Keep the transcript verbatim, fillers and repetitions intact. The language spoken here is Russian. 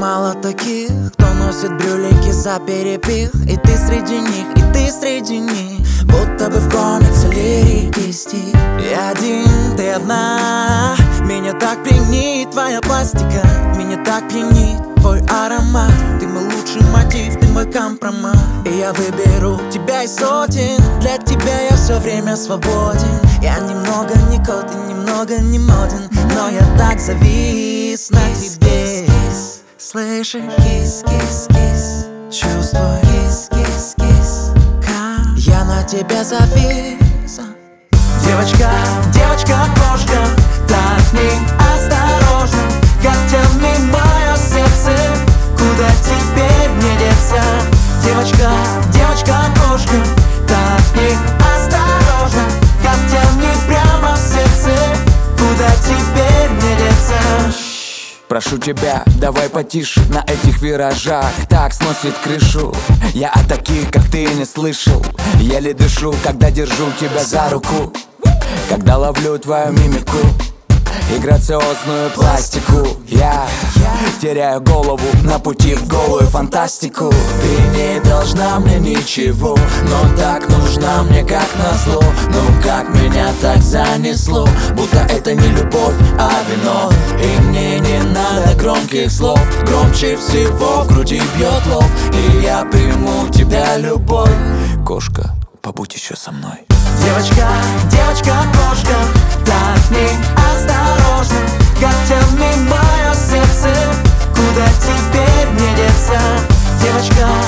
мало таких, кто носит брюлики за перепих. И ты среди них, и ты среди них, будто бы в комиксе лирики стих. Я один, ты одна. Меня так пьянит твоя пластика, меня так пьянит твой аромат. Ты мой лучший мотив, ты мой компромат. И я выберу тебя из сотен. Для тебя я все время свободен. Я немного не кот и немного не моден, но я так завис на тебе. Слышишь? Кис-кис-кис. Чувствую. Кис-кис-кис. Я на тебя завис. Девочка, девочка-кошка, так неосторожно, когтями мое сердце, куда теперь мне деться? Девочка, девочка-кошка, так неосторожно, когтями прямо в сердце, куда теперь мне деться? Прошу тебя, давай потише на этих виражах. Так сносит крышу. Я о таких, как ты, не слышал. Еле дышу, когда держу тебя за руку, когда ловлю твою мимику и грациозную пластику. Я теряю голову на пути в голую фантастику. Ты не должна мне ничего, но так нужна мне как назло. Ну как меня так занесло, будто это не любовь, а вино. И мне не надо громких слов, громче всего в груди бьет лов. И я приму тебя, любовь. Кошка, побудь еще со мной. Девочка, девочка-кошка, так неосторожно, когтями мое сердце, куда теперь мне деться? Девочка,